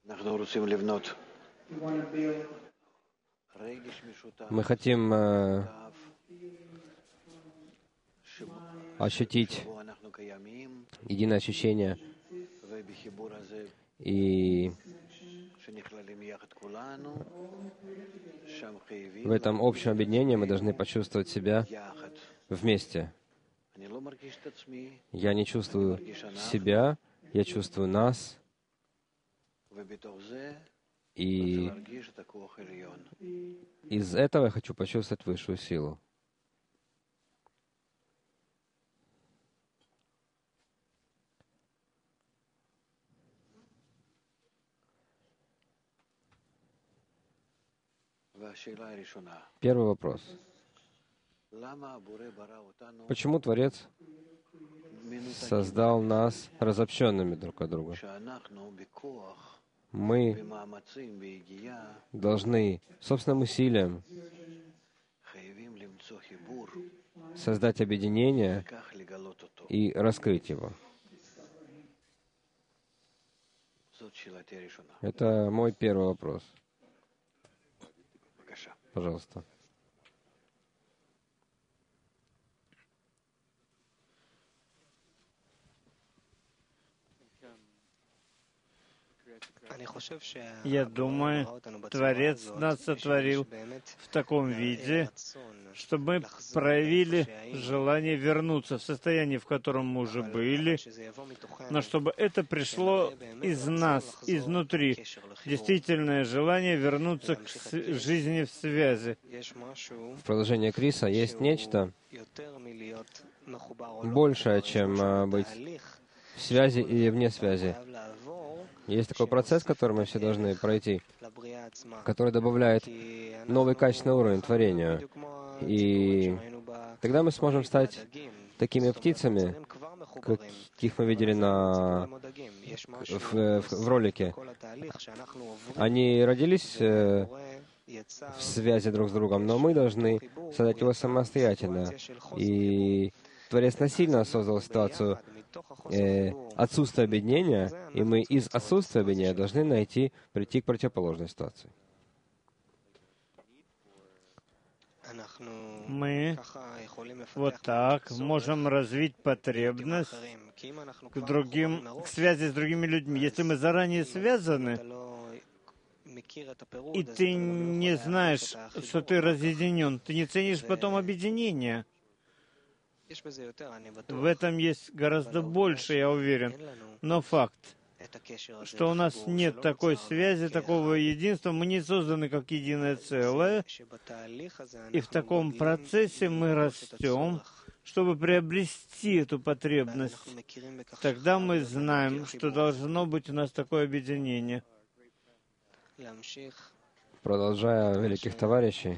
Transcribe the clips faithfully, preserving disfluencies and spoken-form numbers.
Мы хотим э, ощутить единое ощущение, и в этом общем объединении мы должны почувствовать себя вместе. Я не чувствую себя, я чувствую нас, и из этого я хочу почувствовать высшую силу. Первый вопрос. Почему Творец создал нас разобщенными друг от друга? Мы должны собственным усилием создать объединение и раскрыть его. Это мой первый вопрос. Пожалуйста. Я думаю, Творец нас сотворил в таком виде, чтобы мы проявили желание вернуться в состояние, в котором мы уже были, но чтобы это пришло из нас, изнутри, действительное желание вернуться к жизни в связи. В продолжение Криса есть нечто большее, чем быть в связи или вне связи. Есть такой процесс, который мы все должны пройти, который добавляет новый качественный уровень творению. И тогда мы сможем стать такими птицами, каких мы видели на, в, в, в ролике. Они родились э, в связи друг с другом, но мы должны создать его самостоятельно. И Творец насильно создал ситуацию э, отсутствия объединения, и мы из отсутствия объединения должны найти, прийти к противоположной ситуации. Мы вот так можем развить потребность к другим, к связи с другими людьми. Если мы заранее связаны, и ты не знаешь, что ты разъединен, ты не ценишь потом объединение. В этом есть гораздо больше, я уверен. Но факт, что у нас нет такой связи, такого единства, мы не созданы как единое целое, и в таком процессе мы растем, чтобы приобрести эту потребность. Тогда мы знаем, что должно быть у нас такое объединение. Продолжая великих товарищей,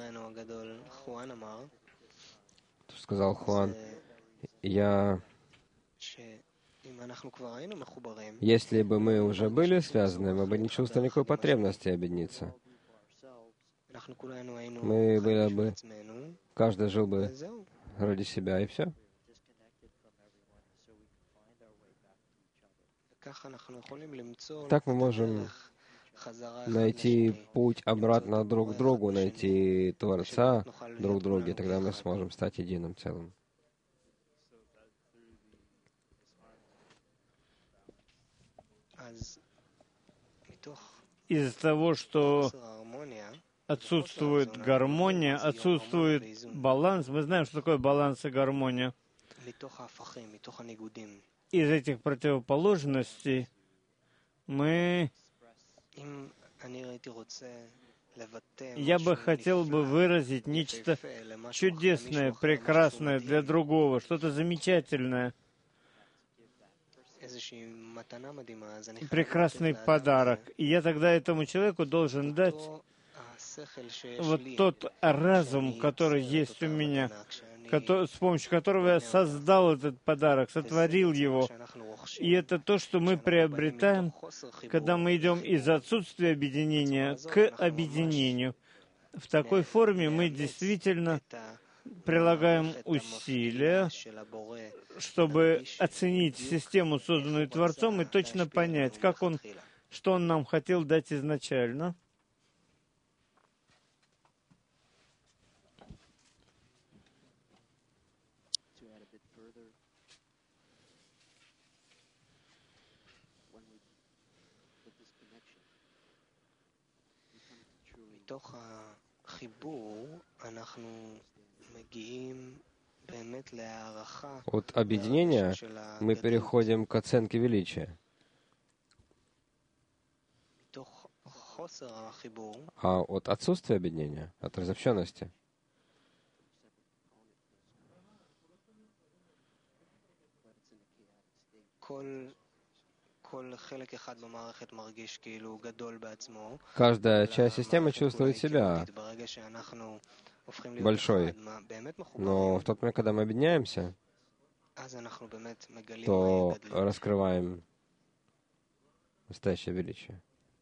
сказал Хуан, я... Если бы мы уже были связаны, мы бы не чувствовали никакой потребности объединиться. Мы были бы... Каждый жил бы ради себя, и все. Так мы можем найти путь обратно друг к другу, найти Творца друг в друге, тогда мы сможем стать единым целым. Из-за того, что отсутствует гармония, отсутствует баланс, мы знаем, что такое баланс и гармония. Из этих противоположностей мы... Я бы хотел бы выразить нечто чудесное, прекрасное для другого, что-то замечательное. Прекрасный подарок. И я тогда этому человеку должен дать вот тот разум, который есть у меня, с помощью которого я создал этот подарок, сотворил его. И это то, что мы приобретаем, когда мы идем из отсутствия объединения к объединению. В такой форме мы действительно прилагаем усилия, чтобы оценить систему, созданную Творцом, и точно понять, как Он что Он нам хотел дать изначально. От объединения мы переходим к оценке величия. А от отсутствия объединения, от разобщенности, каждая часть системы чувствует себя большой. Но в тот момент, когда мы объединяемся, то раскрываем настоящее величие.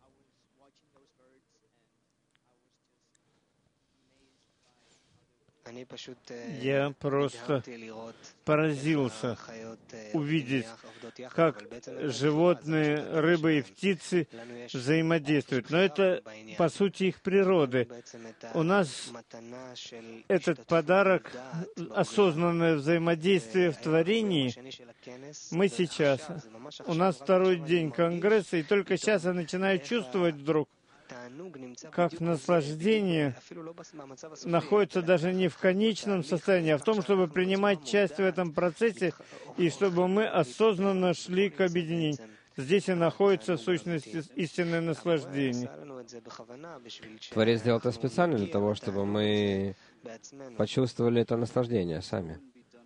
Я просто поразился увидеть, как животные, рыбы и птицы взаимодействуют. Но это, по сути, их природы. У нас этот подарок, осознанное взаимодействие в творении. Мы сейчас, у нас второй день Конгресса, и только сейчас я начинаю чувствовать вдруг, как наслаждение находится даже не в конечном состоянии, а в том, чтобы принимать часть в этом процессе, и чтобы мы осознанно шли к объединению. Здесь и находится в сущности истинное наслаждение. Творец сделал это специально для того, чтобы мы почувствовали это наслаждение сами.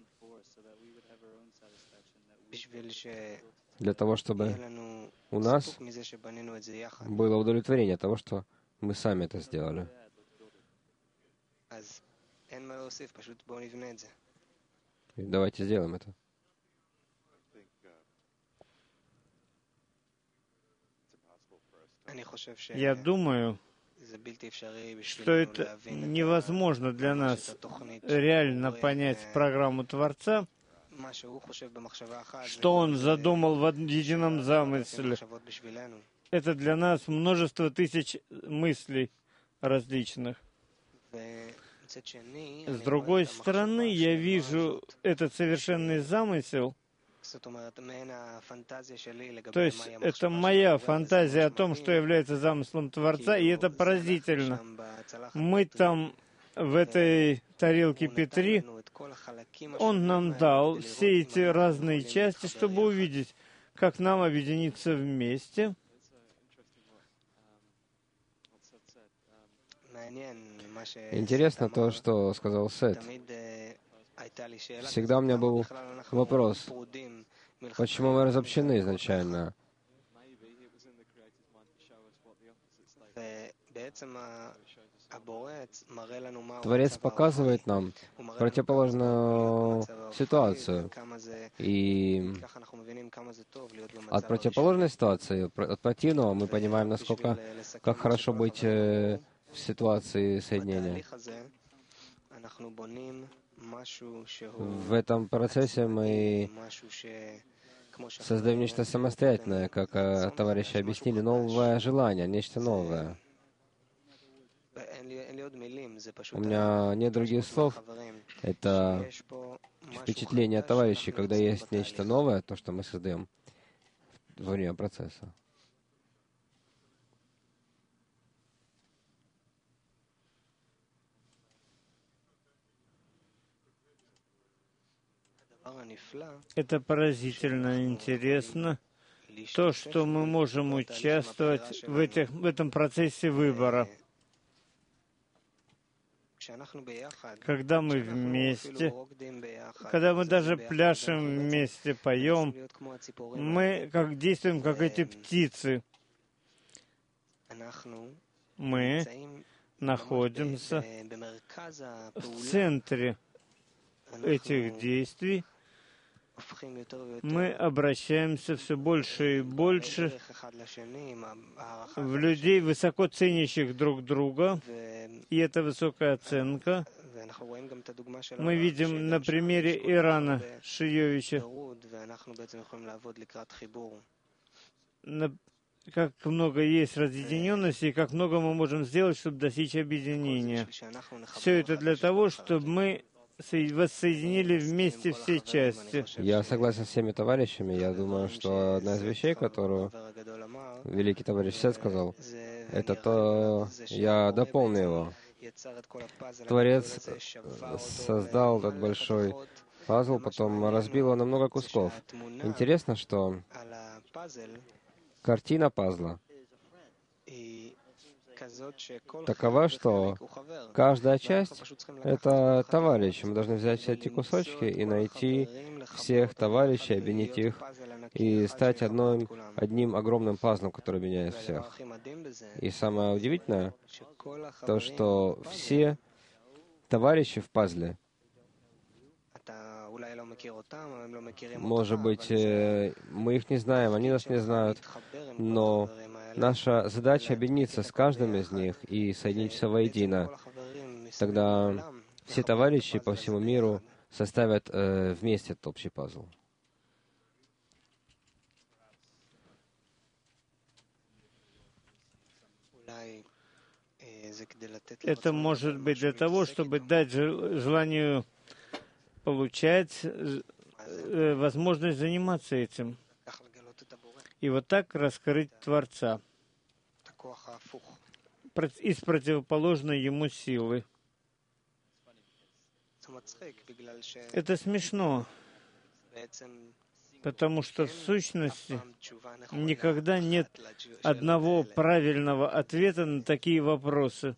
Для того, чтобы у нас было удовлетворение того, что мы сами это сделали. И давайте сделаем это. Я думаю, что это невозможно для нас реально понять программу Творца, что Он задумал в едином замысле. Это для нас множество тысяч мыслей различных. С другой стороны, я вижу этот совершенный замысел, то есть это моя фантазия о том, что является замыслом Творца, и это поразительно. Мы там, в этой тарелке Петри, Он нам дал все эти разные части, чтобы увидеть, как нам объединиться вместе. Интересно то, что сказал Сет. Всегда у меня был вопрос, почему мы разобщены изначально? Творец показывает нам противоположную ситуацию. И от противоположной ситуации, от противного, мы понимаем, насколько, как хорошо быть в ситуации соединения. В этом процессе мы создаем нечто самостоятельное, как товарищи объяснили, новое желание, нечто новое. У меня нет других слов. Это впечатление товарищей, когда есть нечто новое, то, что мы создаем во время процесса. Это поразительно интересно, то, что мы можем участвовать в, этих, в этом процессе выбора. Когда мы вместе, когда мы даже пляшем вместе, поем, мы как действуем, как эти птицы. Мы находимся в центре этих действий. Мы обращаемся все больше и больше в людей, высоко ценящих друг друга, и это высокая оценка. Мы видим на примере Ирана Шиевича. как много есть разъединенности и как много мы можем сделать, чтобы достичь объединения. Все это для того, чтобы мы воссоединили вместе все части. Я согласен с всеми товарищами. Я думаю, что одна из вещей, которую великий товарищ Сет сказал, это то, я дополню его. Творец создал этот большой пазл, потом разбил его на много кусков. Интересно, что картина пазла такова, что каждая часть — это товарищ. Мы должны взять все эти кусочки и найти всех товарищей, объединить их и стать одной, одним огромным пазлом, который объединяет всех. И самое удивительное, то, что все товарищи в пазле, может быть, мы их не знаем, они нас не знают, но наша задача — объединиться с каждым из них и соединить все воедино. Тогда все товарищи по всему миру составят э, вместе этот общий пазл. Это может быть для того, чтобы дать желанию получать возможность заниматься этим. И вот так раскрыть Творца из противоположной ему силы. Это смешно, потому что в сущности никогда нет одного правильного ответа на такие вопросы.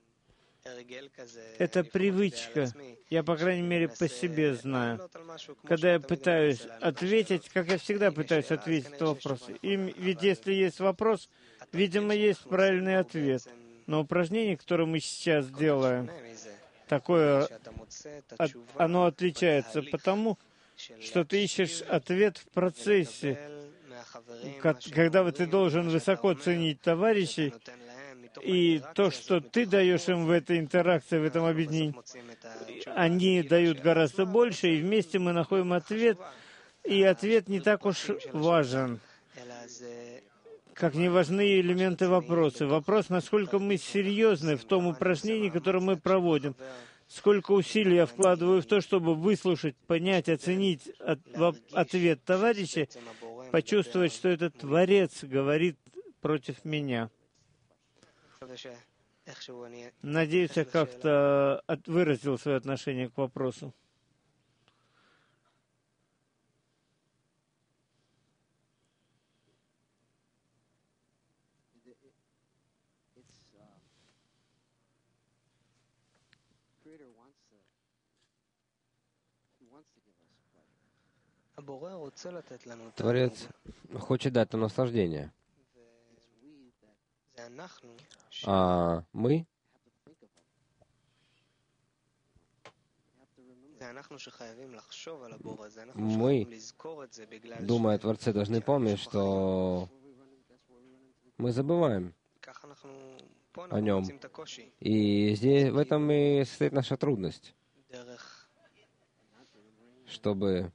Это привычка. Я, по крайней мере, по себе знаю. Когда я пытаюсь ответить, как я всегда пытаюсь ответить на вопрос. И ведь если есть вопрос, видимо, есть правильный ответ. Но упражнение, которое мы сейчас делаем, такое, от, оно отличается потому, что ты ищешь ответ в процессе, когда ты должен высоко ценить товарищей, и то, что ты даешь им в этой интеракции, в этом объединении, они дают гораздо больше, и вместе мы находим ответ, и ответ не так уж важен, как не важны элементы вопроса. Вопрос, насколько мы серьезны в том упражнении, которое мы проводим, сколько усилий я вкладываю в то, чтобы выслушать, понять, оценить от, в, ответ товарища, почувствовать, что этот Творец говорит против меня. Надеюсь, я как-то выразил свое отношение к вопросу. Творец хочет дать нам наслаждение. А мы мы, думая о Творце, должны помнить, что мы забываем о нем. И здесь в этом и состоит наша трудность, чтобы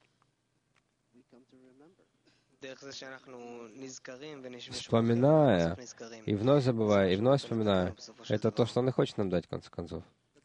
вспоминая, и вновь забывая, и вновь вспоминая, это то, что Он и хочет нам дать, в конце концов.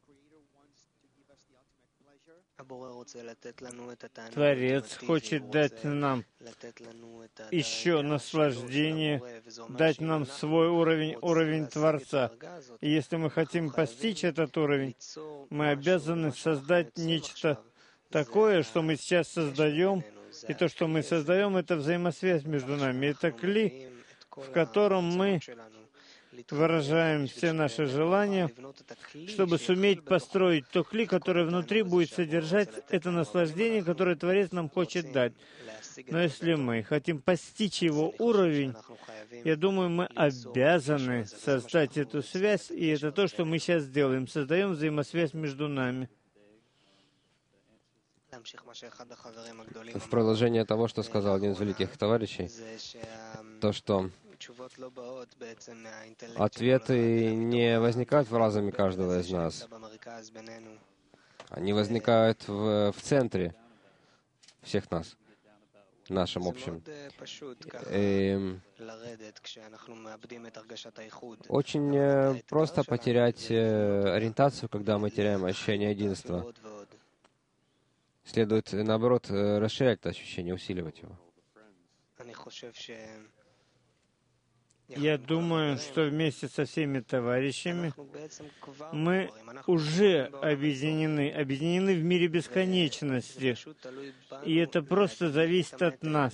Творец хочет дать нам еще наслаждение, дать нам свой уровень, уровень Творца. И если мы хотим постичь этот уровень, мы обязаны создать нечто такое, что мы сейчас создаем, и то, что мы создаем, это взаимосвязь между нами. Это кли, в котором мы выражаем все наши желания, чтобы суметь построить то кли, которое внутри будет содержать это наслаждение, которое Творец нам хочет дать. Но если мы хотим постичь его уровень, я думаю, мы обязаны создать эту связь, и это то, что мы сейчас делаем. Создаем взаимосвязь между нами. В продолжение того, что сказал один из великих товарищей, то, что ответы не возникают в разуме каждого из нас. Они возникают в, в центре всех нас. нашем общем. И очень просто потерять ориентацию, когда мы теряем ощущение единства. Следует, наоборот, расширять это ощущение, усиливать его. Я думаю, что вместе со всеми товарищами мы уже объединены, объединены в мире бесконечности. И это просто зависит от нас.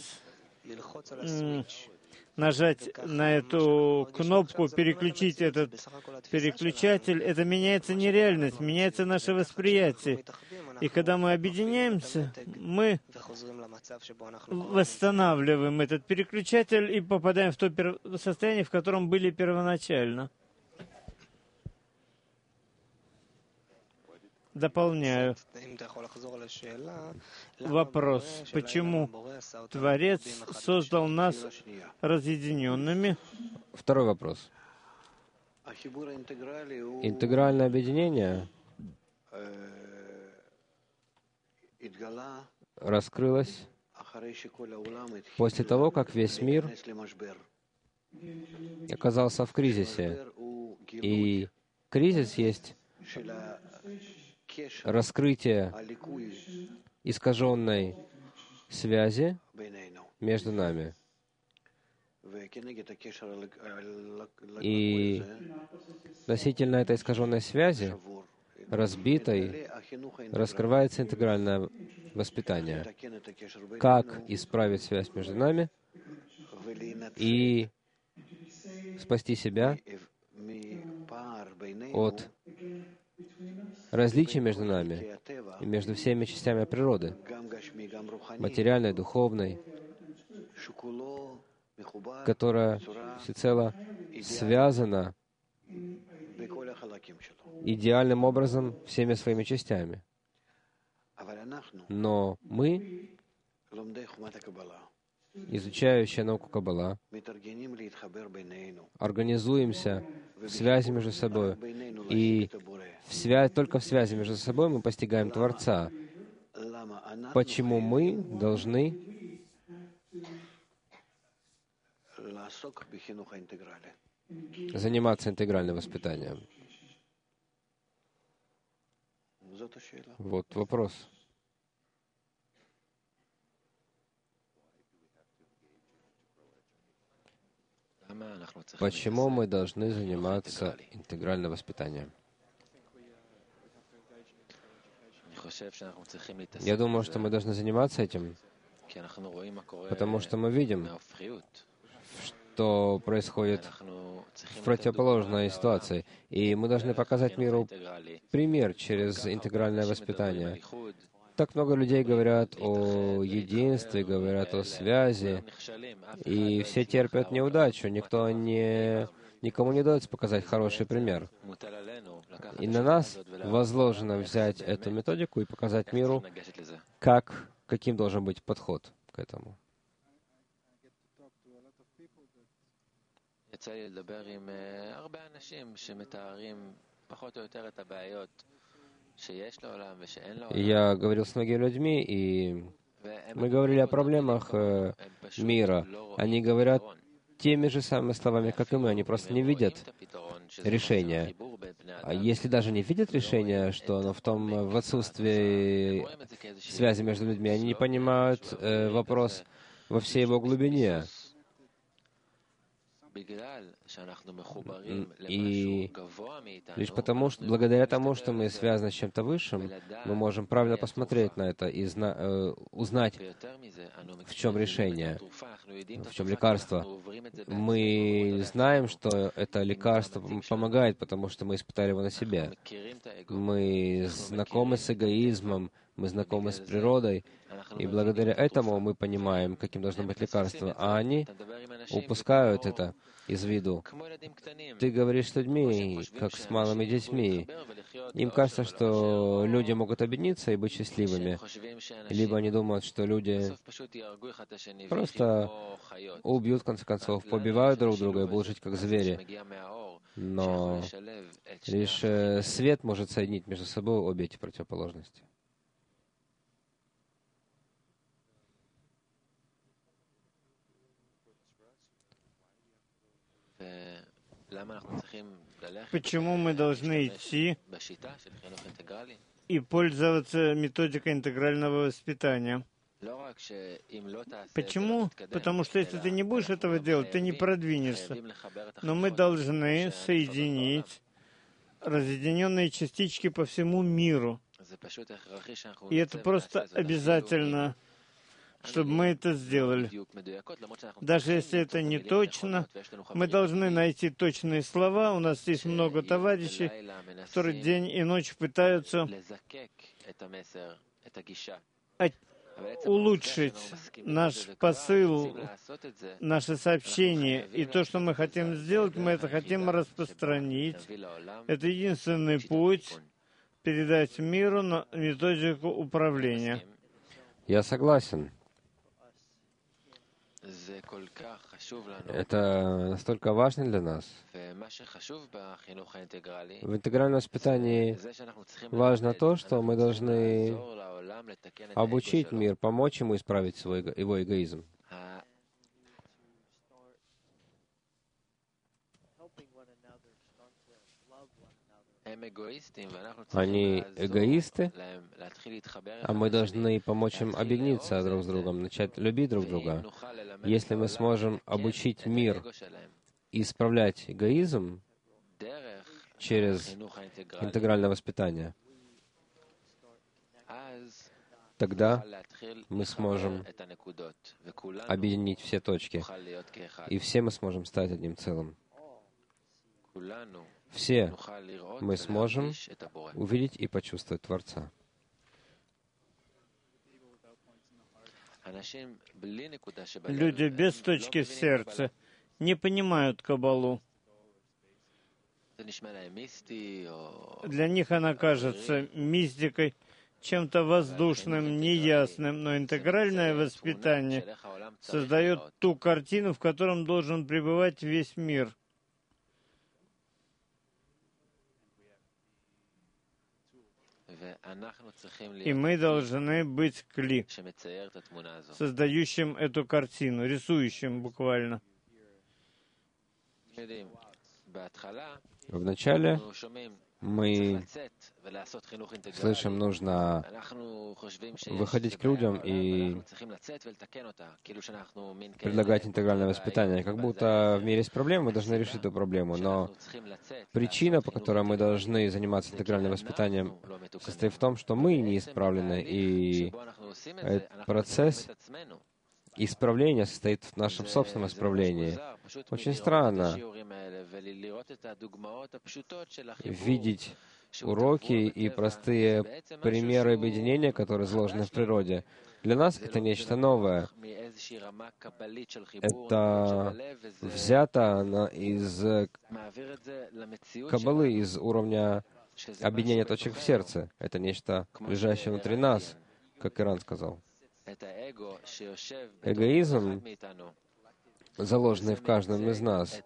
Нажать на эту кнопку, переключить этот переключатель, это меняется не реальность, меняется наше восприятие. И когда мы объединяемся, мы восстанавливаем этот переключатель и попадаем в то состояние, в котором были первоначально. Дополняю. Вопрос. Почему Творец создал нас разъединенными? Второй вопрос. Интегральное объединение раскрылось после того, как весь мир оказался в кризисе. И кризис есть раскрытие искаженной связи между нами. И относительно этой искаженной связи, разбитой, раскрывается интегральное воспитание. Как исправить связь между нами и спасти себя от различий между нами и между всеми частями природы, материальной, духовной, которая всецело связана идеальным образом всеми своими частями. Но мы, изучающие науку Каббала, организуемся в связи между собой, и в связи, только в связи между собой мы постигаем Творца. Почему мы должны заниматься интегральным воспитанием? Вот вопрос. Почему мы должны заниматься интегральным воспитанием? Я думаю, что мы должны заниматься этим, потому что мы видим, что происходит в противоположной ситуации. И мы должны показать миру пример через интегральное воспитание. Так много людей говорят о единстве, говорят о связи, и все терпят неудачу. Никто не, никому не дается показать хороший пример. И на нас возложено взять эту методику и показать миру, как, каким должен быть подход к этому. Я говорил с многими людьми, и мы говорили о проблемах э, мира. Они говорят теми же самыми словами, как и мы. Они просто не видят решения. А если даже не видят решения, что оно в том, в отсутствии связи между людьми, они не понимают э, вопрос во всей его глубине. И лишь потому, что благодаря тому, что мы связаны с чем-то высшим, мы можем правильно посмотреть на это и зна- э, узнать, в чем решение, в чем лекарство. Мы знаем, что это лекарство помогает, потому что мы испытали его на себе. Мы знакомы с эгоизмом, мы знакомы с природой, и благодаря этому мы понимаем, каким должно быть лекарство. А они упускают это из виду. Ты говоришь с людьми, как с малыми детьми. Им кажется, что люди могут объединиться и быть счастливыми. Либо они думают, что люди просто убьют, в конце концов, побивают друг друга и будут жить как звери. Но лишь свет может соединить между собой обе эти противоположности. Почему мы должны идти и пользоваться методикой интегрального воспитания? Почему? Потому что если ты не будешь этого делать, ты не продвинешься. Но мы должны соединить разъединенные частички по всему миру. И это просто обязательно, чтобы мы это сделали. Даже если это не точно, мы должны найти точные слова. У нас есть много товарищей, которые день и ночь пытаются улучшить наш посыл, наше сообщение. И то, что мы хотим сделать, мы это хотим распространить. Это единственный путь передать миру методику управления. Я согласен. Это настолько важно для нас. В интегральном воспитании важно то, что мы должны обучить мир, помочь ему исправить свой, его эгоизм. Они эгоисты, а мы должны помочь им объединиться друг с другом, начать любить друг друга. Если мы сможем обучить мир исправлять эгоизм через интегральное воспитание, тогда мы сможем объединить все точки, и все мы сможем стать одним целым. Все мы сможем увидеть и почувствовать Творца. Люди без точки в сердце не понимают Каббалу. Для них она кажется мистикой, чем-то воздушным, неясным, но интегральное воспитание создает ту картину, в котором должен пребывать весь мир. И мы должны быть кли, создающим эту картину, рисующим буквально. Вначале мы слышим, нужно выходить к людям и предлагать интегральное воспитание. Как будто в мире есть проблема, мы должны решить эту проблему. Но причина, по которой мы должны заниматься интегральным воспитанием, состоит в том, что мы не исправлены, и этот процесс исправления состоит в нашем собственном исправлении. Очень странно видеть уроки и простые примеры объединения, которые изложены в природе. Для нас это нечто новое. Это взято на, из Каббалы, из уровня объединения точек в сердце. Это нечто, лежащее внутри нас, как Иран сказал. Эгоизм, заложенный в каждом из нас,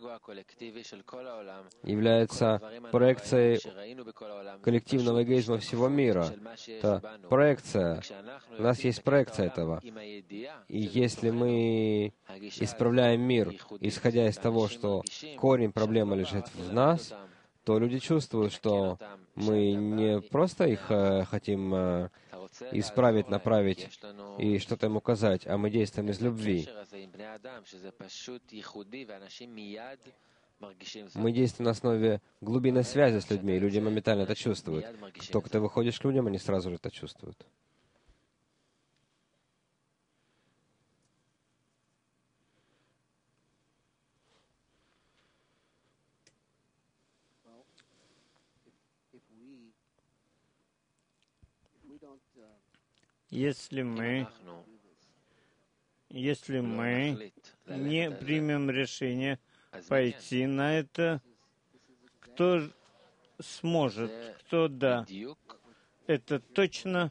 является проекцией коллективного эгоизма всего мира. Это проекция. У нас есть проекция этого. И если мы исправляем мир, исходя из того, что корень проблемы лежит в нас, то люди чувствуют, что мы не просто их э, хотим э, исправить, направить и что-то им указать, а мы действуем из любви. Мы действуем на основе глубинной связи с людьми, и люди моментально это чувствуют. Как только ты выходишь к людям, они сразу же это чувствуют. Если мы, если мы не примем решение пойти на это, кто сможет, кто да. Это точно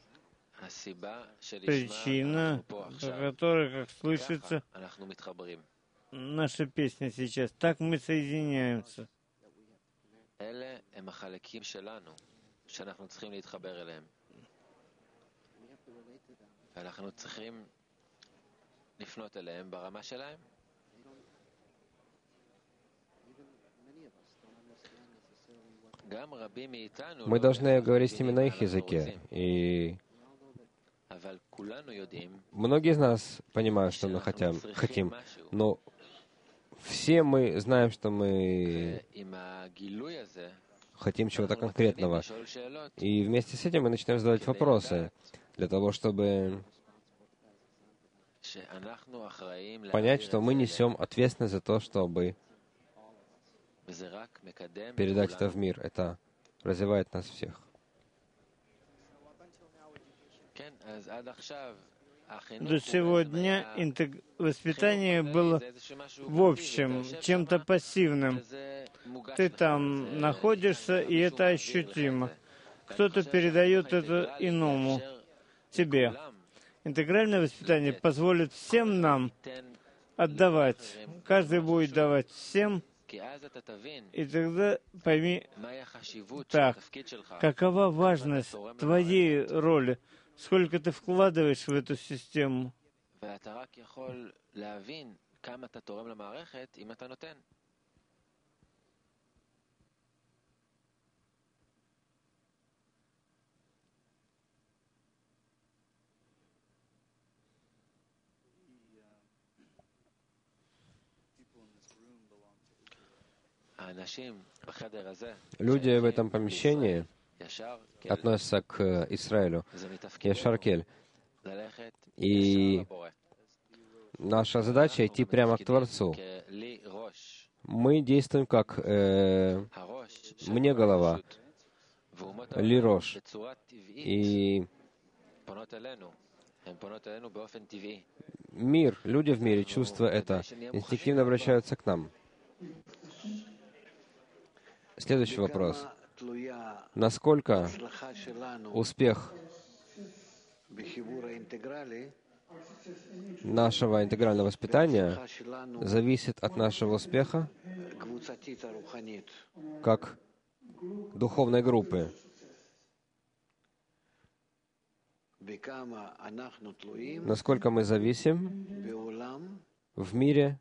причина, по которой, как слышится, наша песня сейчас. Так мы соединяемся. ואנחנו צריכים לפנות אליהם ברמה שלהם. Мы должны говорить с ними на их языке. И многие из нас понимают, что мы хотим, хотим, но все мы знаем, что мы хотим чего-то конкретного. И вместе с этим мы начинаем задавать вопросы для того, чтобы понять, что мы несем ответственность за то, чтобы передать это в мир. Это развивает нас всех. До сегодня интег... воспитание было в общем, чем-то пассивным. Ты там находишься, и это ощутимо. Кто-то передает это иному, тебе. Интегральное воспитание позволит всем нам отдавать. Каждый будет давать всем. И тогда пойми так, какова важность твоей роли, сколько ты вкладываешь в эту систему. Люди в этом помещении относятся к Израилю, Яшар-Кель. И наша задача — идти прямо к Творцу. Мы действуем как э, «мне голова», «ли рош». И мир, люди в мире, чувствуя это, инстинктивно обращаются к нам. Следующий вопрос. Насколько успех нашего интегрального воспитания зависит от нашего успеха как духовной группы? Насколько мы зависим в мире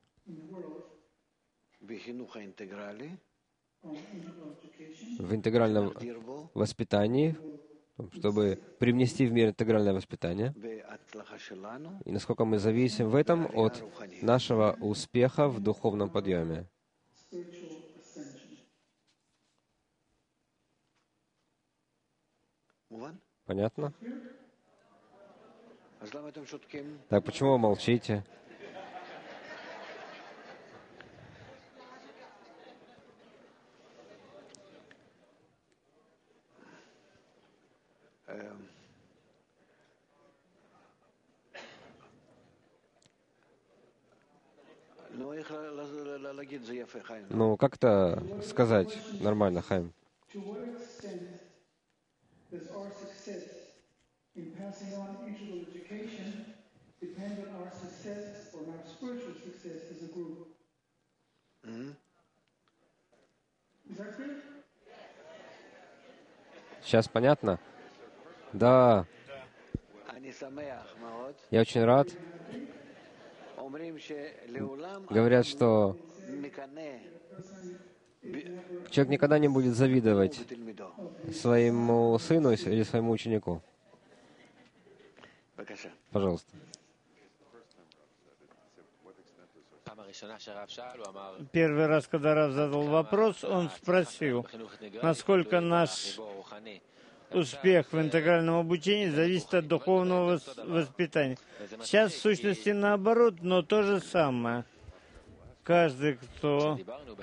в интегральном воспитании, чтобы привнести в мир интегральное воспитание, и насколько мы зависим в этом от нашего успеха в духовном подъеме. Понятно? Так почему вы молчите? Ну, как это сказать нормально, Хайм? Сейчас понятно? Да. Я очень рад. Говорят, что человек никогда не будет завидовать своему сыну или своему ученику. Пожалуйста. Первый раз, когда Рав задал вопрос, он спросил, насколько наш успех в интегральном обучении зависит от духовного воспитания. Сейчас, в сущности, наоборот, но то же самое. Каждый, кто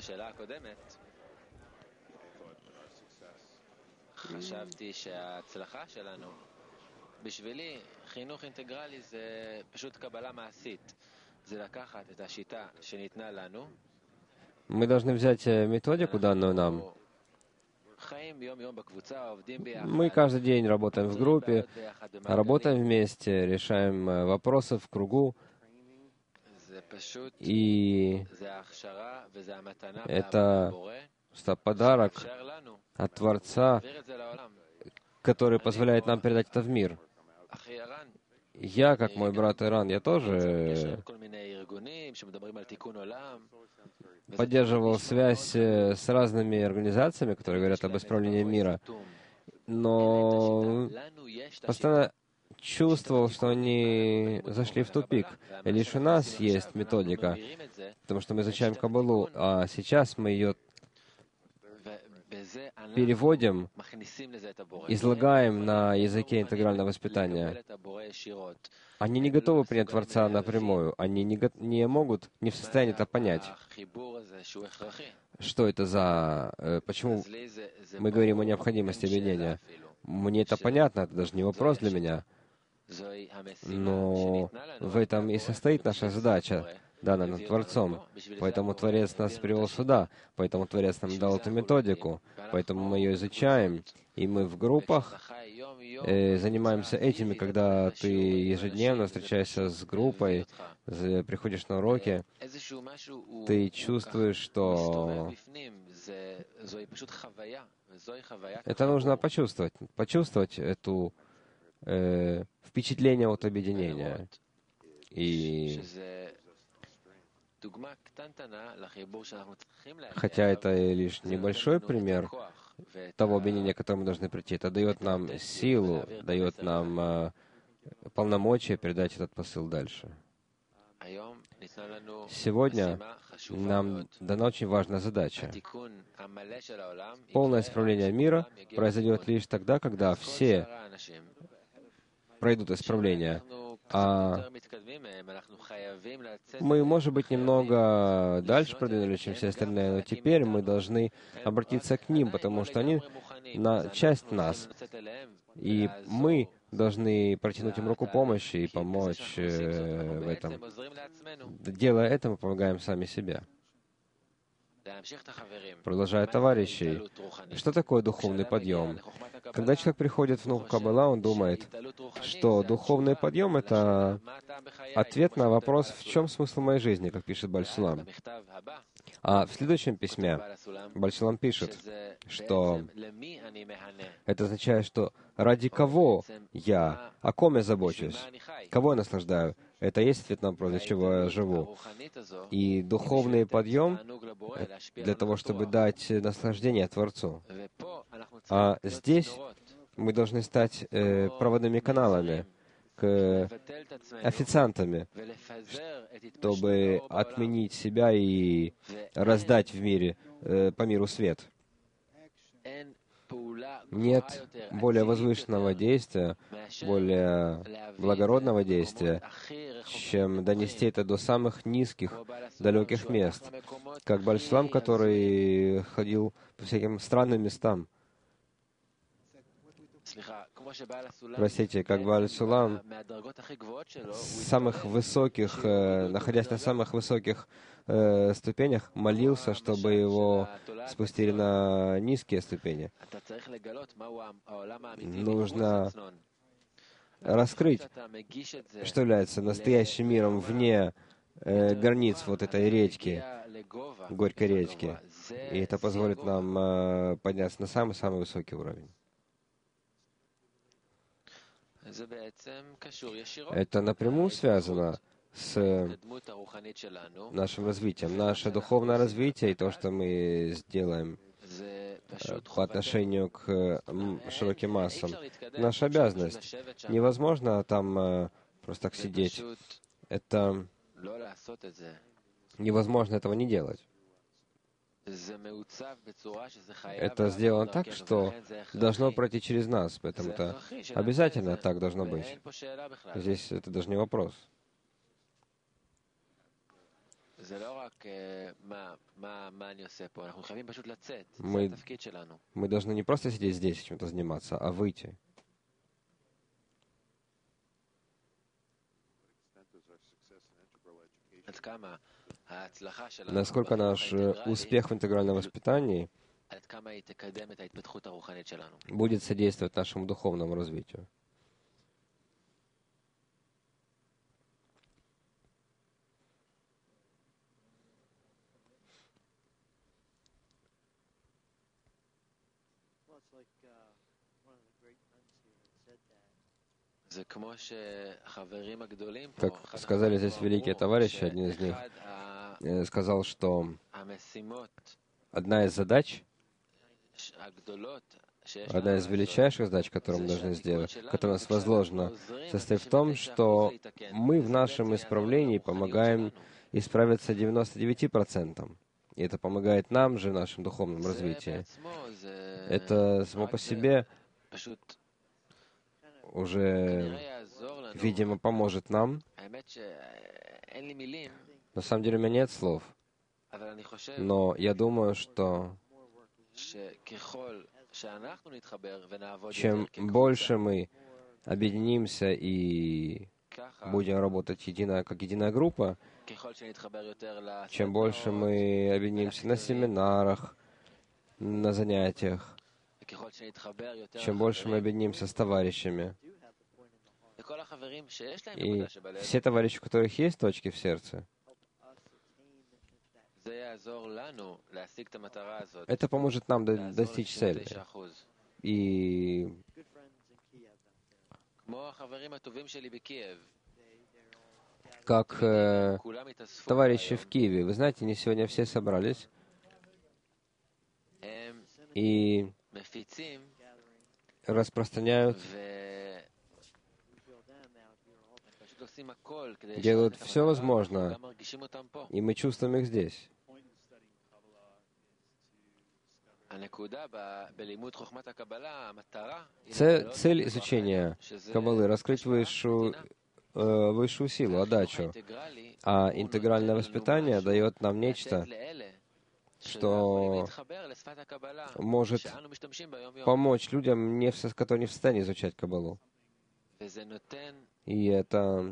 мы должны взять методику, данную нам. Мы каждый день работаем в группе, работаем вместе, решаем вопросы в кругу. И это подарок от Творца, который позволяет нам передать это в мир. Я, как мой брат Иран, я тоже поддерживал связь с разными организациями, которые говорят об исправлении мира, но постоянно чувствовал, что они зашли в тупик. И лишь у нас есть методика, потому что мы изучаем Каббалу, а сейчас мы ее переводим, излагаем на языке интегрального воспитания. Они не готовы принять Творца напрямую, они не, го- не могут, не в состоянии это понять. Что это за... э, почему мы говорим о необходимости объединения? Мне это понятно, это даже не вопрос для меня. Но в этом и состоит наша задача, данная нам Творцом. Поэтому Творец нас привел сюда, поэтому Творец нам дал эту методику, поэтому мы ее изучаем, и мы в группах э, занимаемся этими, когда ты ежедневно встречаешься с группой, з- приходишь на уроки, ты чувствуешь, что это нужно почувствовать, почувствовать эту э, впечатление от объединения. И хотя это и лишь небольшой пример того объединения, к которому мы должны прийти, это дает нам силу, дает нам э, полномочия передать этот посыл дальше. Сегодня нам дана очень важная задача. Полное исправление мира произойдет лишь тогда, когда все пройдут исправление. А мы, может быть, немного дальше продвинулись, чем все остальные, но теперь мы должны обратиться к ним, потому что они на часть нас. И мы должны протянуть им руку помощи и помочь э, в этом. Делая это, мы помогаем сами себе. Продолжая товарищей, что такое духовный подъем? Когда человек приходит в науку Каббала, он думает, что духовный подъем — это ответ на вопрос, в чем смысл моей жизни, как пишет Бааль Сулам. А в следующем письме Бааль Сулам пишет, что это означает, что ради кого я, о ком я забочусь, кого я наслаждаю. Это есть ответ на вопрос, для чего я живу. И духовный подъем для того, чтобы дать наслаждение Творцу. А здесь мы должны стать э, проводными каналами, к официантами, чтобы отменить себя и раздать в мире, э, по миру свет. Нет более возвышенного действия, более благородного действия, чем донести это до самых низких, далеких мест. Как Бааль Сулам, который ходил по всяким странным местам. Простите, как Бааль Сулам, с самых высоких, э, находясь на самых высоких э, ступенях, молился, чтобы его спустили на низкие ступени. Нужно раскрыть, что является настоящим миром вне э, границ вот этой речки, горькой речки. И это позволит нам э, подняться на самый-самый высокий уровень. Это напрямую связано с нашим развитием. Наше духовное развитие и то, что мы сделаем по отношению к м, широким массам. Наша обязанность. Невозможно там э, просто так сидеть. Это невозможно этого не делать. Это сделано так, что должно пройти через нас, поэтому это обязательно так должно быть. Здесь это даже не вопрос. Мы, мы должны не просто сидеть здесь и чем-то заниматься, а выйти. Насколько наш успех в интегральном воспитании будет содействовать нашему духовному развитию. Как сказали здесь великие товарищи, один из них э, сказал, что одна из задач, одна из величайших задач, которую мы должны сделать, которая у нас возложена, состоит в том, что мы в нашем исправлении помогаем исправиться девяноста девяти процентам. И это помогает нам же в нашем духовном развитии. Это само по себе уже, видимо, поможет нам. На самом деле у меня нет слов. Но я думаю, что чем больше мы объединимся и будем работать едино, как единая группа, чем больше мы объединимся на семинарах, на занятиях, чем больше мы объединимся с товарищами, и все товарищи, у которых есть точки в сердце, это поможет нам до- достичь цели. И как э, товарищи в Киеве, вы знаете, они сегодня все собрались и распространяют, делают все возможное, и мы чувствуем их здесь. Цель, цель изучения Каббалы — раскрыть высшую, э, высшую силу, отдачу. А интегральное воспитание дает нам нечто, что может помочь людям, не в, которые не в состоянии изучать Каббалу. И это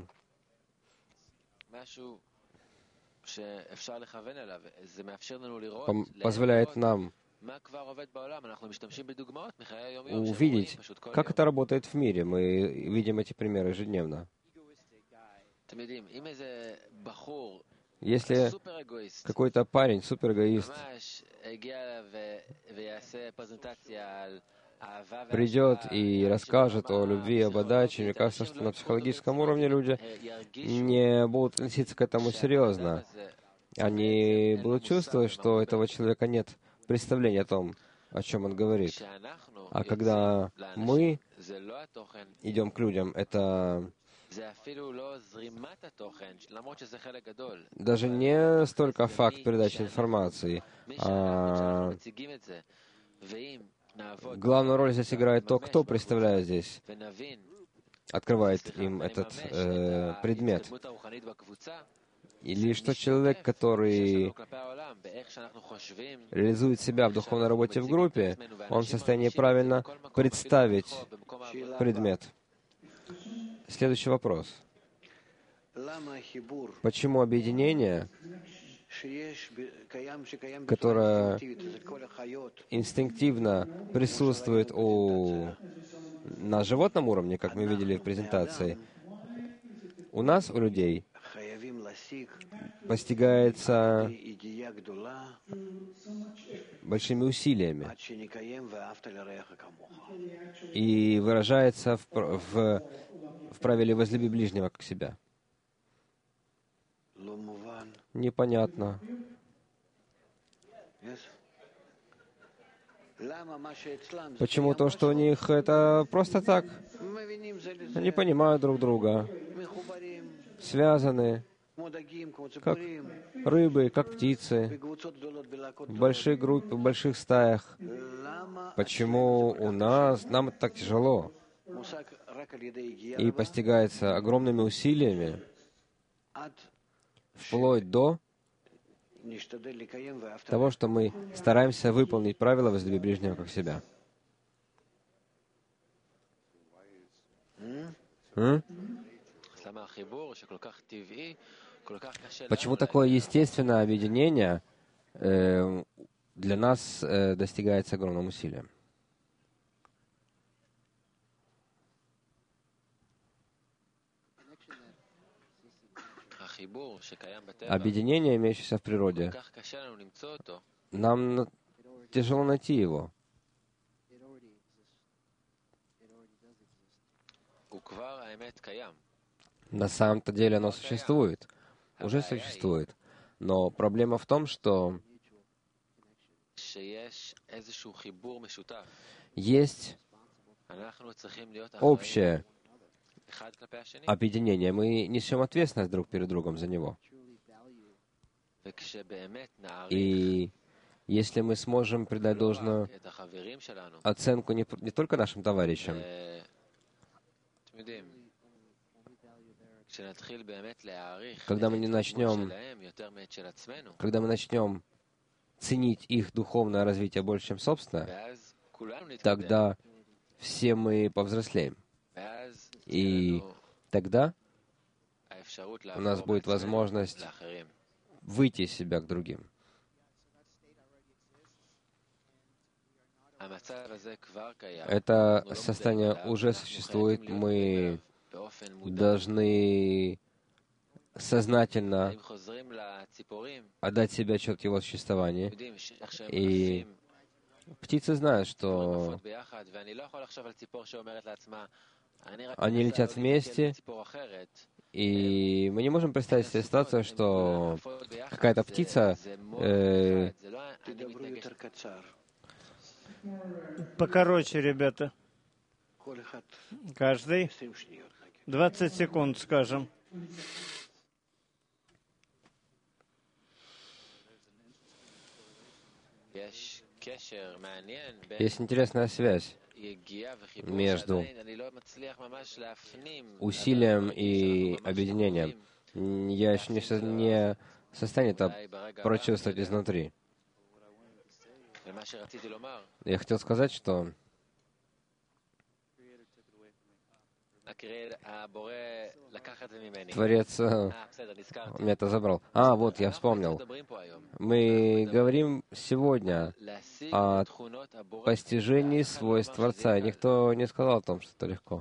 пом- позволяет нам увидеть, как это работает в мире. Мы видим эти примеры ежедневно. Если какой-то парень суперэгоист придет и расскажет о любви, об отдаче, мне кажется, что на психологическом уровне люди не будут относиться к этому серьезно. Они будут чувствовать, что у этого человека нет представления о том, о чем он говорит. А когда мы идем к людям, это даже не столько факт передачи информации, а главную роль здесь играет то, кто представляет здесь, открывает им этот э, предмет. Или что человек, который реализует себя в духовной работе в группе, он в состоянии правильно представить предмет. Следующий вопрос. Почему объединение, которое инстинктивно присутствует у, на животном уровне, как мы видели в презентации, у нас, у людей, постигается большими усилиями и выражается в, в, в правиле «возлюби ближнего как себя». Непонятно. Почему то, что у них это просто так? Они понимают друг друга, связаны, как рыбы, как птицы, в больших группах, в больших стаях. Почему у нас, нам это так тяжело и постигается огромными усилиями, вплоть до того, что мы стараемся выполнить правила «возлюби ближнего как себя». М? Почему такое естественное объединение э, для нас э, достигается огромным усилием? Объединение, имеющееся в природе, нам тяжело найти его. На самом-то деле оно существует, уже существует. Но проблема в том, что есть общее объединение. Мы несем ответственность друг перед другом за него. И если мы сможем придать должную оценку не, не только нашим товарищам, когда мы не начнем, когда мы начнем ценить их духовное развитие больше, чем собственное, тогда все мы повзрослеем. И тогда у нас будет возможность выйти из себя к другим. Это состояние уже существует. Мы должны сознательно отдать себе отчет его существовании. И птицы знают, что они летят вместе, и мы не можем представить себе ситуацию, что какая-то птица э, покороче, ребята. Каждый двадцать секунд, скажем. Есть интересная связь между усилием и объединением. Я еще не, со, не в состоянии это прочувствовать изнутри. Я хотел сказать, что Творец э, меня это забрал. А, вот, я вспомнил. Мы говорим сегодня о постижении свойств Творца. Никто не сказал о том, что это легко.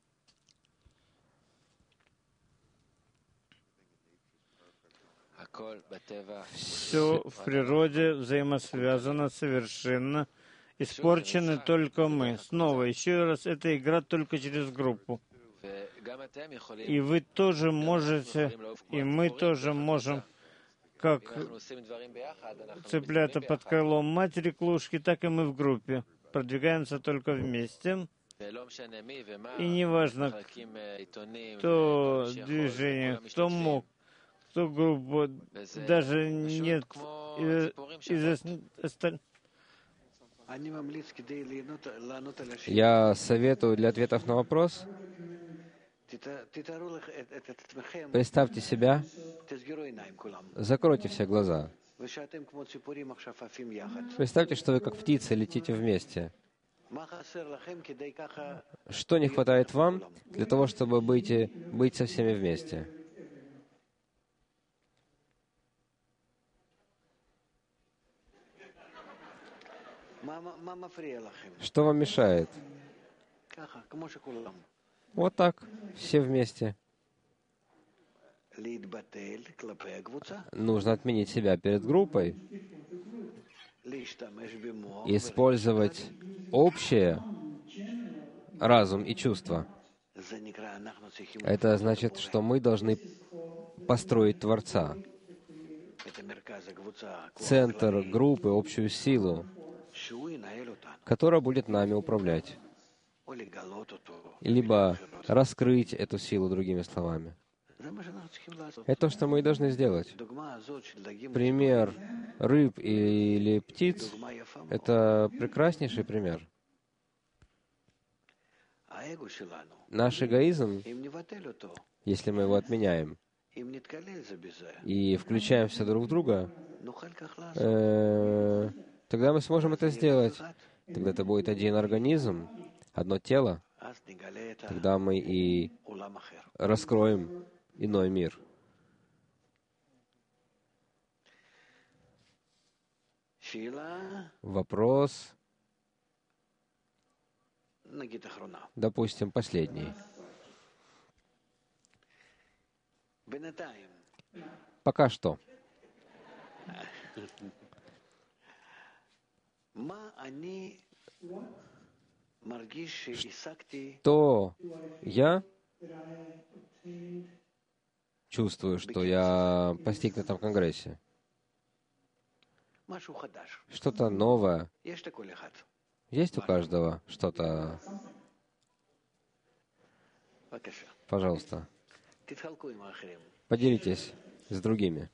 Все в природе взаимосвязано совершенно. Испорчены только мы. Снова, еще раз, эта игра только через группу. И вы тоже можете, и мы тоже можем, как цыплята под крылом матери клушки, так и мы в группе. Продвигаемся только вместе. И неважно, кто движение, кто мог, кто группу, даже нет из остальных. Я советую для ответов на вопрос, представьте себя, закройте все глаза. Представьте, что вы как птицы летите вместе. Что не хватает вам для того, чтобы быть, быть со всеми вместе? Что вам мешает? Вот так, все вместе. Нужно отменить себя перед группой, использовать общее, разум и чувства. Это значит, что мы должны построить Творца, центр группы, общую силу, которая будет нами управлять. Либо раскрыть эту силу, другими словами. Это то, что мы и должны сделать. Пример рыб или птиц — это прекраснейший пример. Наш эгоизм, если мы его отменяем и включаемся друг в друга, э, тогда мы сможем это сделать. Тогда это будет один организм, одно тело. Тогда мы и раскроем иной мир. Вопрос, допустим, последний. Пока что. то я чувствую, что я постиг на этом конгрессе. Что-то новое. Есть у каждого что-то? Пожалуйста. Поделитесь с другими.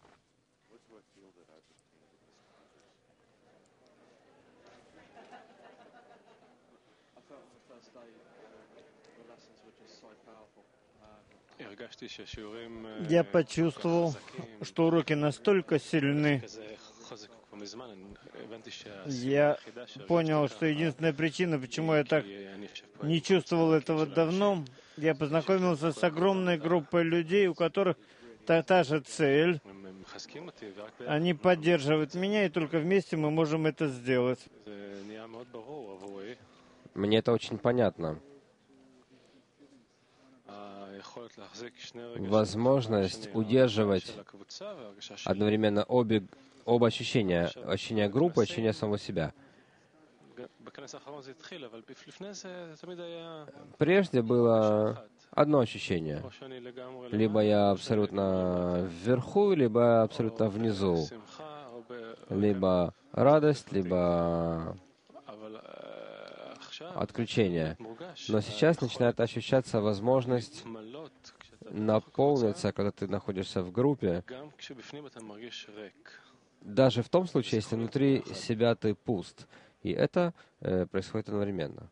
Я почувствовал, что уроки настолько сильны. Я понял, что единственная причина, почему я так не чувствовал этого давно, я познакомился с огромной группой людей, у которых та, та же цель. Они поддерживают меня, и только вместе мы можем это сделать. Мне это очень понятно. Возможность удерживать одновременно обе, оба ощущения. Ощущение группы, ощущение самого себя. Прежде было одно ощущение. Либо я абсолютно вверху, либо абсолютно внизу. Либо радость, либо отключение. Но сейчас начинает ощущаться возможность наполниться, когда ты находишься в группе, даже в том случае, если внутри себя ты пуст. И это э, происходит одновременно.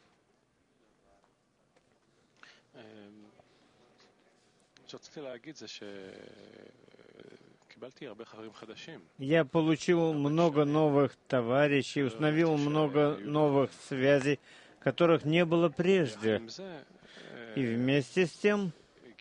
Я получил много новых товарищей, установил много новых связей, которых не было прежде. И вместе с тем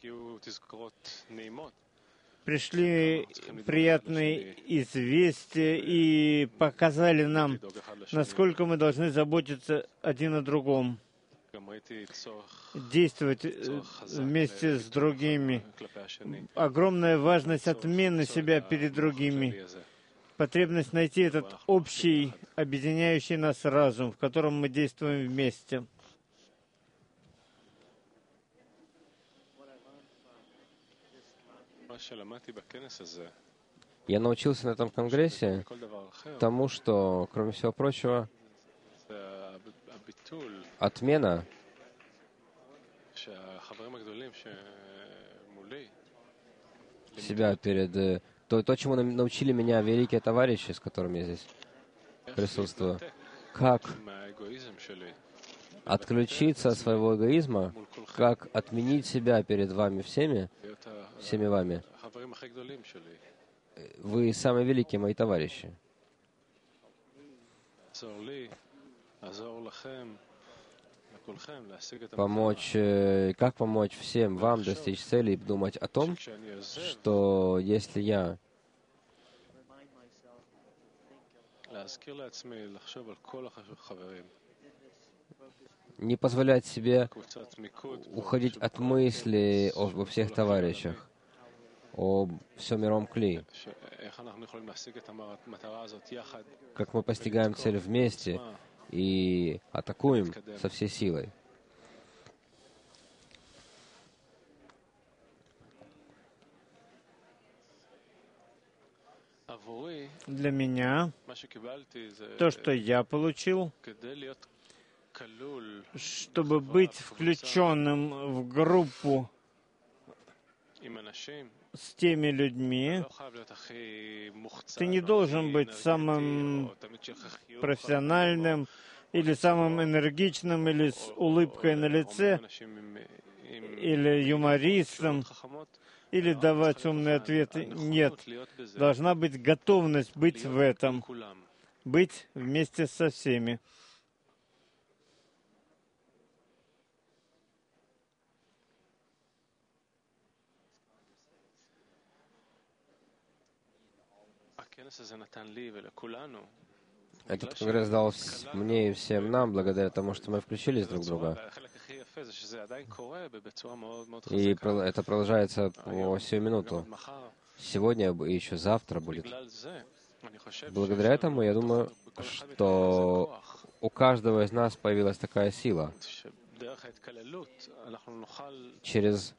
пришли приятные известия и показали нам, насколько мы должны заботиться один о другом, действовать вместе с другими. Огромная важность отмены себя перед другими. Потребность найти этот общий, объединяющий нас разум, в котором мы действуем вместе. Я научился на этом конгрессе тому, что, кроме всего прочего, отмена себя перед... То, то, чему научили меня великие товарищи, с которыми я здесь присутствую. Как отключиться от своего эгоизма, как отменить себя перед вами всеми, всеми вами. Вы самые великие мои товарищи. Помочь, как помочь всем вам достичь цели и думать о том, что если я не позволять себе уходить от мысли обо всех товарищах, о всем мировом кли, как мы постигаем цель вместе и атакуем со всей силой. Для меня то, что я получил, чтобы быть включенным в группу с теми людьми, ты не должен быть самым профессиональным или самым энергичным, или с улыбкой на лице, или юмористом, или давать умные ответы. Нет. Должна быть готовность быть в этом, быть вместе со всеми. Этот конгресс дал мне и всем нам, благодаря тому, что мы включились друг в друга. И это продолжается по сию минуту. Сегодня и еще завтра будет. Благодаря этому, я думаю, что у каждого из нас появилась такая сила. Через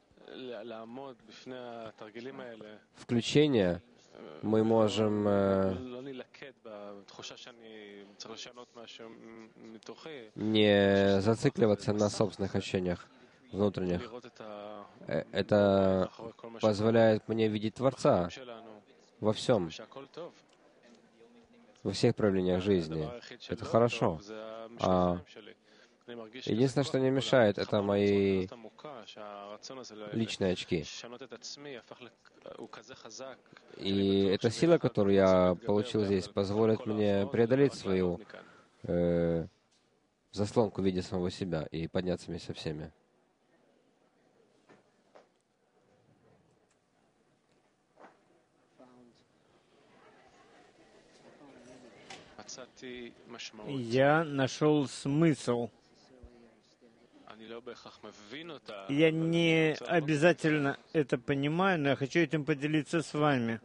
включение мы можем э, не зацикливаться на собственных ощущениях внутренних. Это позволяет мне видеть Творца во всем, во всех проявлениях жизни. Это хорошо. А единственное, что мне мешает, это мои личные очки. И эта сила, которую я получил здесь, позволит мне преодолеть свою э, заслонку в виде самого себя и подняться вместе со всеми. Я нашел смысл. Я не обязательно это понимаю, но я хочу этим поделиться с вами.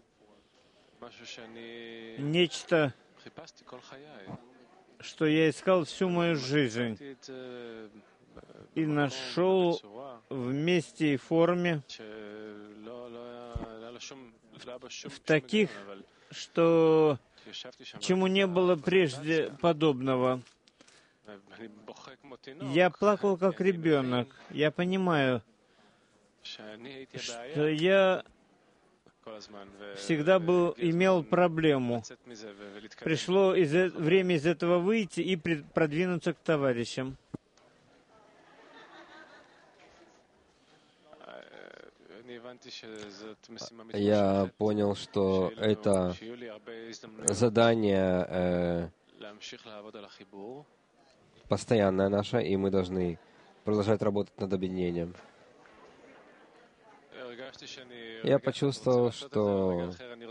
Нечто, что я искал всю мою жизнь и нашел в месте и форме, в таких, что чему не было прежде подобного. Я плакал как ребенок. Я понимаю, что я всегда был, имел проблему. Пришло из, время из этого выйти и продвинуться к товарищам. Я понял, что это задание э, постоянное наше, и мы должны продолжать работать над объединением. Я почувствовал, что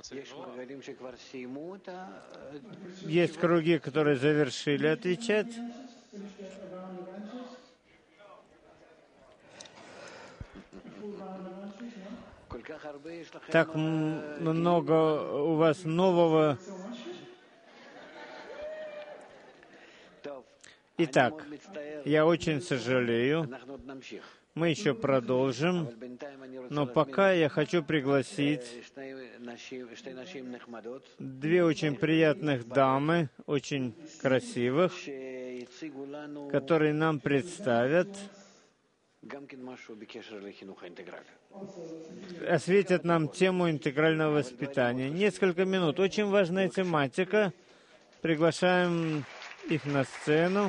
есть круги, которые завершили отвечать. Так много у вас нового. Итак, я очень сожалею. Мы еще продолжим. Но пока я хочу пригласить две очень приятных дамы, очень красивых, которые нам представят, осветят нам тему интегрального воспитания. Несколько минут. Очень важная тематика. Приглашаем их на сцену.